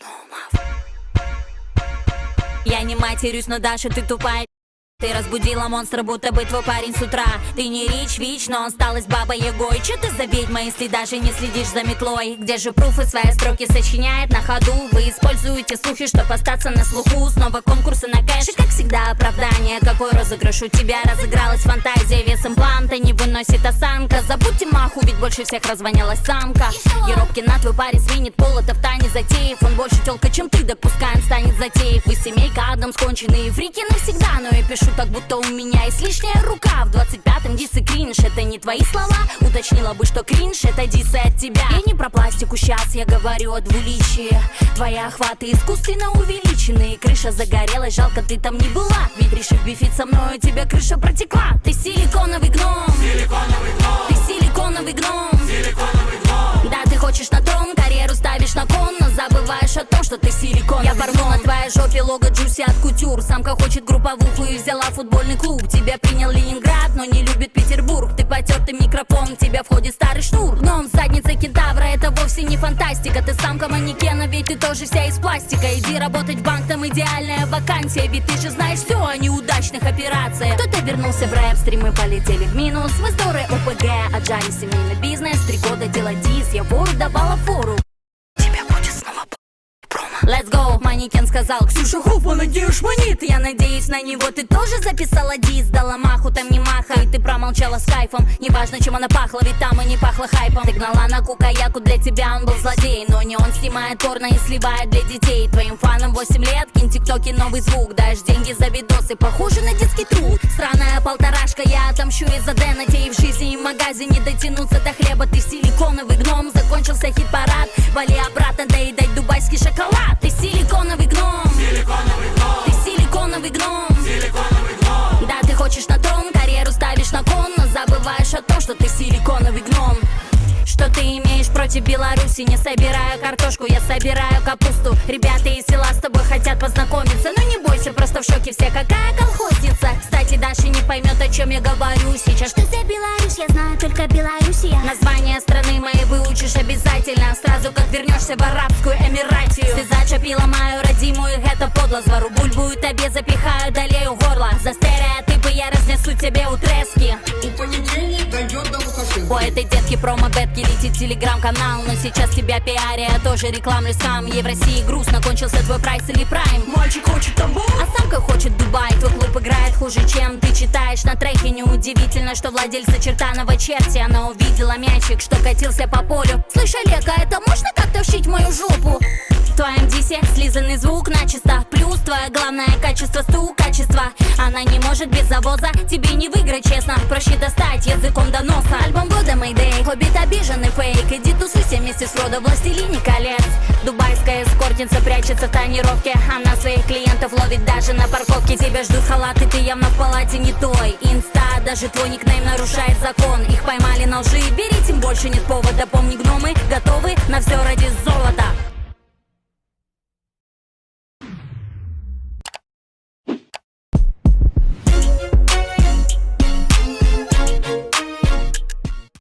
Я не матерюсь, но Даша, ты тупая. Ты разбудила монстра, будто бы твой парень с утра. Ты не Рич, но он стал из бабой Ягой. Че ты за ведьма, если даже не следишь за метлой? Где же пруфы, свои строки сочиняет на ходу? Вы используете слухи, чтобы остаться на слуху. Снова конкурсы на кэш и, как всегда, оправдание. Какой розыгрыш у тебя? Разыгралась фантазия весом планта. Не выносит осанка. Забудьте маху, ведь больше всех развонялась самка. Еропкина, твой парень сменит пол, это в тайне затеев. Он больше тёлка, чем ты, допускаем, станет затеев. Вы семейка Адамс, конченые фрики навсегда. Но я пишу так, будто у меня есть лишняя рука. В 25-м диссы кринж, это не твои слова. Уточнила бы, что кринж, это диссы от тебя. Я не про пластику сейчас, я говорю о двуличии. Твои охваты искусственно увеличены. Крыша загорелась, жалко, ты там не была. Ведь решив бифить со мной, у тебя крыша протекла. Ты силиконовый гном, Силиконовый гном, ты силиконовый гном. силиконовый гном. Да, ты хочешь на трон, карьеру ставишь на кон, но забываешь о том, что ты силикон. Я порву на твоей жопе лого Джуси от кутюр. Самка хочет групповуху и взяла футбольный клуб. Тебя принял Ленинград, но не любит Петербург. Ты потертый микрофон, в тебя входит старый шнур. Гном с задницей кентавра, это вовсе не фантастика. Ты самка манекена, ведь ты тоже вся из пластика. Иди работать в банк, там идеальная вакансия. Ведь ты же знаешь все о неудачных операциях. Кто-то вернулся в рэп, стримы полетели в минус. Мы здоровы ОПГ, отжали семейный бизнес. 3 года делать дис, я вору давала фору. Тебе будет снова промо. Let's go, манекен сказал: Ксюша Хоффман, надеюсь, манит. Я надеюсь, на него ты тоже записала дис. Дала маху, там не маха, и ты промолчала с кайфом. Неважно, чем она пахла, ведь там и не пахло хайпом. Ты гнала на кукаяку, для тебя он был злодей. Но не он снимает порно и сливает для детей. Твоим фанам 8 лет, кинь тиктоки, новый звук. Даешь деньги за видосы, похоже на детский труд. Сраная полторашка, я отомщу из-за Дэна. Те и в жизни, и в магазине дотянуться до хлеба. Ты силиконовый гном, закончился хит-парад. Вали обратно, доедать дубайский шоколад. Ты силиконовый гном, Силиконовый гном, ты силиконовый гном. силиконовый гном. Да, ты хочешь на трон, карьеру ставишь на кон, но забываешь о том, что ты силиконовый гном. Что ты имеешь против Беларуси? Не собираю картошку, я собираю капусту. Ребята из села с тобой хотят познакомиться. Но не бойся, просто в шоке все, какая колхозница. Кстати, Даша не поймет, о чем я говорю сейчас. Что за Беларусь? Я знаю только Белоруссия. Название страны моей выучишь обязательно. Сразу как вернешься в Арабскую Эмиратию. Ты зачепила мою родимую, это подло. Звору бульбу и тебе запихаю, долею горло. За стереотипы я разнесу тебе у трески. У понедельник дойдет до Лукашенко. У этой детки промо-бетки летит телеграм-канал. Но сейчас тебя пиаря, я тоже рекламлю сам. Ей в России грустно, кончился твой прайс или прайм. Мальчик хочет табу, а самка хочет Дубай. Твой клуб играет хуже, чем ты читаешь на треке. Неудивительно, что владельца чертаного черти. Она увидела мячик, что катился по полю. Слышь, Олег, а это можно как-то вшить в мою жопу? В твоем дисе слизанный звук начисто. Плюс твое главное качество стукачество. Она не может без завоза, тебе не выиграть, честно. Проще достать языком до носа. Альбом года Mayday, Хоббит обиженный фейк. Иди тусуйся вместе с Фродо, Властелине колец. Дубайская эскортница прячется в тонировке. Она своих клиентов ловит даже на парковке. Тебя ждут халаты, ты явно в палате не той. Инста, даже твой никнейм нарушает закон. Их поймали на лжи, бери, тем больше нет повода. Помни, гномы готовы на все